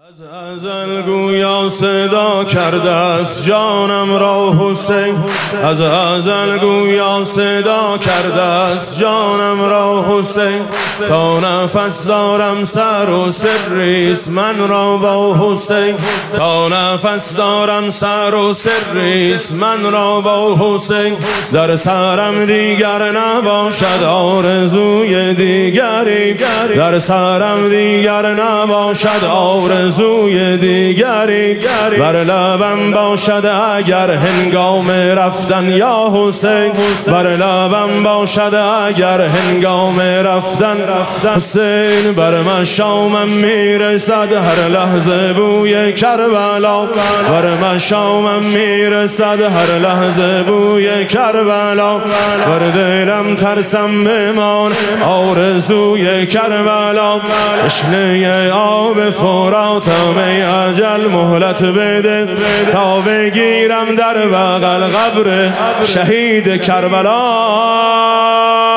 از ازل گویا صدا کرده است جانم را حسین، از ازل گویا صدا کرده است جانم را حسین. تا نفس دارم سر و سریست من را با حسین، تا نفس دارم سر و سریست من را با حسین. در سرم دیگر نباشد آرزوی دیگری، در سرم دیگر نباشد آرزوی دیگری. بر لبم باشد اگر هنگام رفتن یا حسین، بر لبم باشد اگر هنگام رفتن حسین. بر مشامم میرسد هر لحظه بوی کربلا، بر مشامم میرسد هر لحظه بوی کربلا. بر دلم ترسم بمان آرزوی کربلا. تشنه آب فراتم ای اجل مهلت بده، تا بگیرم در بغل قبر شهید کربلا.